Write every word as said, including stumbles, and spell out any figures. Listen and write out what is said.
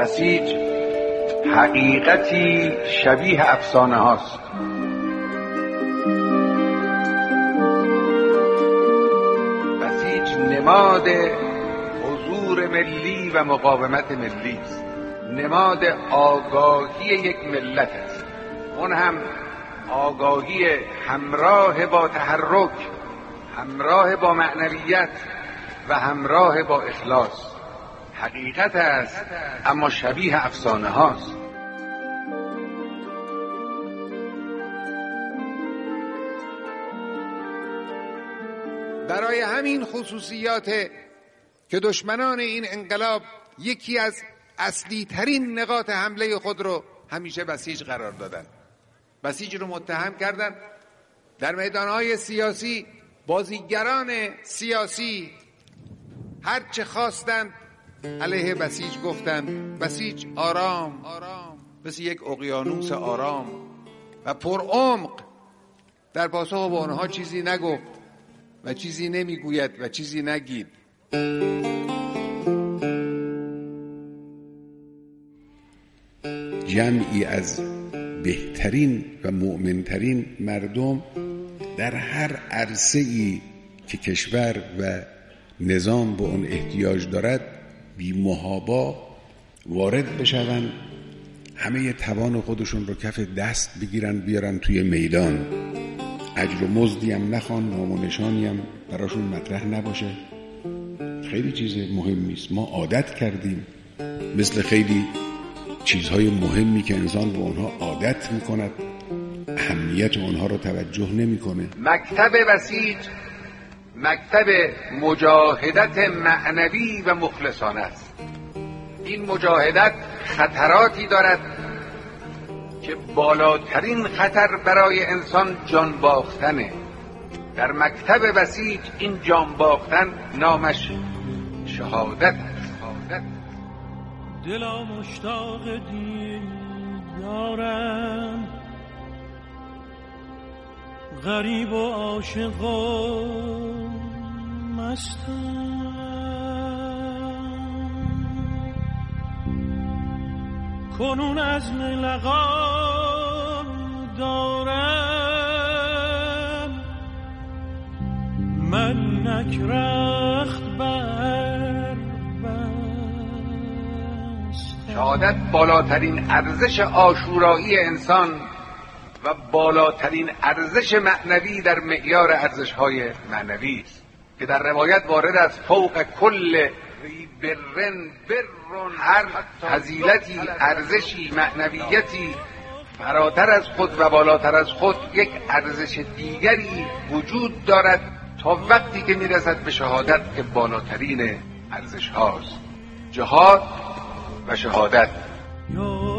بسیج حقیقتی شبیه افسانه هاست. بسیج نماد حضور ملی و مقاومت ملی است، نماد آگاهی یک ملت است، اون هم آگاهی همراه با تحرک، همراه با معنویت و همراه با اخلاص. حقیقت است اما شبیه افسانه هاست. برای همین خصوصیات که دشمنان این انقلاب یکی از اصلی ترین نقاط حمله خود رو همیشه بسیج قرار دادن. بسیج رو متهم کردن. در میدانهای سیاسی بازیگران سیاسی هر چه خواستند علیه بسیج گفتند. بسیج آرام آرام مثل یک اقیانوس آرام و پرعمق در پاسخ به آنها چیزی نگفت و چیزی نمیگوید و چیزی نگید. جمعی از بهترین و مؤمنترین مردم در هر عرصه‌ای که کشور و نظام به اون احتیاج دارد بی محابا وارد بشوند، همه توان خودشون رو کف دست بگیرن بیارن توی میدان. اجر و مزدی هم نخوان، نام و نشانی هم براشون مطرح نباشه. خیلی چیز مهمی است. ما عادت کردیم مثل خیلی چیزهای مهمی که انسان به اونها عادت میکند اهمیت اونها رو توجه نمیکنه. مکتب بسیج مکتب مجاهدت معنوی و مخلصانه است. این مجاهدت خطراتی دارد که بالاترین خطر برای انسان جان باختنه. در مکتب بسیج این جان باختن نامش شهادت است. دلا مشتاق دیدارم، غریب و عاشق و مستم، کنون عزم لقا دارم، من نکرخت بر بست. شهادت بالاترین ارزش عاشورایی انسان و بالاترین ارزش معنوی در معیار ارزش‌های معنوی است که در روایت وارد از فوق کل برن برن، هر فضیلتی، ارزشی، معنویتی فراتر از خود و بالاتر از خود یک ارزش دیگری وجود دارد تا وقتی که میرسد به شهادت که بالاترین ارزش هاست. جهاد و شهادت.